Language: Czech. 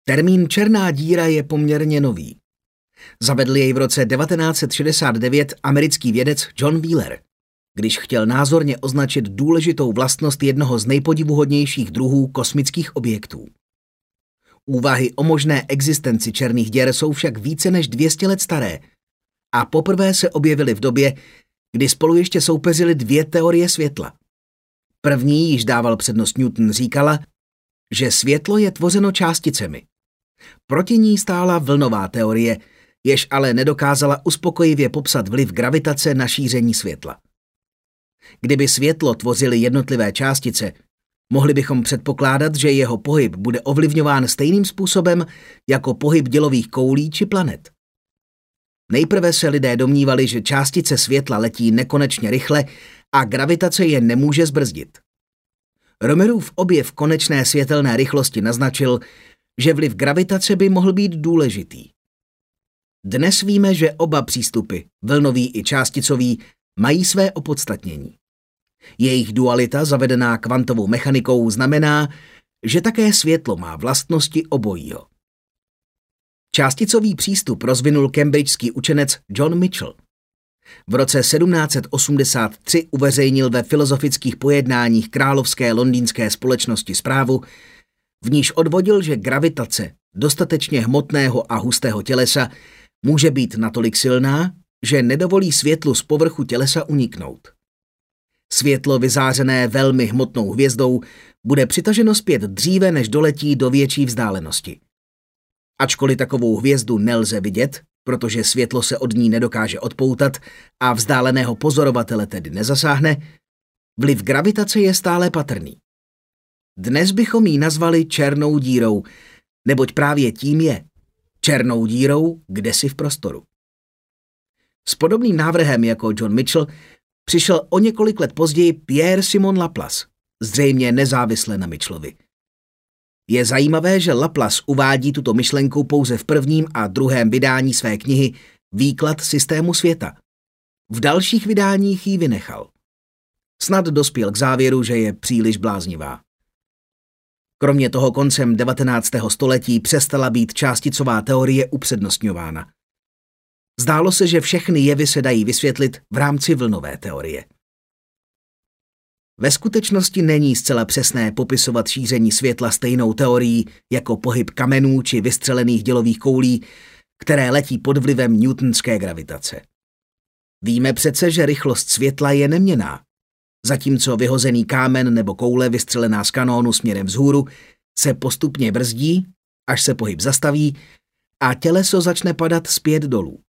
Termín černá díra je poměrně nový. Zavedl jej v roce 1969 americký vědec John Wheeler, když chtěl názorně označit důležitou vlastnost jednoho z nejpodivuhodnějších druhů kosmických objektů. Úvahy o možné existenci černých děr jsou však více než 200 let staré a poprvé se objevily v době, kdy spolu ještě soupeřily dvě teorie světla. První, již dával přednost Newton, říkala, že světlo je tvořeno částicemi. Proti ní stála vlnová teorie, jež ale nedokázala uspokojivě popsat vliv gravitace na šíření světla. Kdyby světlo tvořily jednotlivé částice, mohli bychom předpokládat, že jeho pohyb bude ovlivňován stejným způsobem jako pohyb dělových koulí či planet. Nejprve se lidé domnívali, že částice světla letí nekonečně rychle a gravitace je nemůže zbrzdit. Römerův objev konečné světelné rychlosti naznačil, že vliv gravitace by mohl být důležitý. Dnes víme, že oba přístupy, vlnový i částicový, mají své opodstatnění. Jejich dualita, zavedená kvantovou mechanikou, znamená, že také světlo má vlastnosti obojího. Částicový přístup rozvinul cambridgeský učenec John Michell. V roce 1783 uveřejnil ve filozofických pojednáních Královské londýnské společnosti zprávu, v níž odvodil, že gravitace dostatečně hmotného a hustého tělesa může být natolik silná, že nedovolí světlu z povrchu tělesa uniknout. Světlo vyzářené velmi hmotnou hvězdou bude přitaženo zpět dříve, než doletí do větší vzdálenosti. Ačkoliv takovou hvězdu nelze vidět, protože světlo se od ní nedokáže odpoutat a vzdáleného pozorovatele tedy nezasáhne, vliv gravitace je stále patrný. Dnes bychom ji nazvali černou dírou, neboť právě tím je, černou dírou kdesi v prostoru. S podobným návrhem jako John Michell přišel o několik let později Pierre Simon Laplace, zřejmě nezávisle na Mitchellovi. Je zajímavé, že Laplace uvádí tuto myšlenku pouze v prvním a druhém vydání své knihy Výklad systému světa. V dalších vydáních ji vynechal. Snad dospěl k závěru, že je příliš bláznivá. Kromě toho koncem 19. století přestala být částicová teorie upřednostňována. Zdálo se, že všechny jevy se dají vysvětlit v rámci vlnové teorie. Ve skutečnosti není zcela přesné popisovat šíření světla stejnou teorií jako pohyb kamenů či vystřelených dělových koulí, které letí pod vlivem newtonské gravitace. Víme přece, že rychlost světla je neměnná, zatímco vyhozený kámen nebo koule vystřelená z kanónu směrem vzhůru se postupně brzdí, až se pohyb zastaví a těleso začne padat zpět dolů.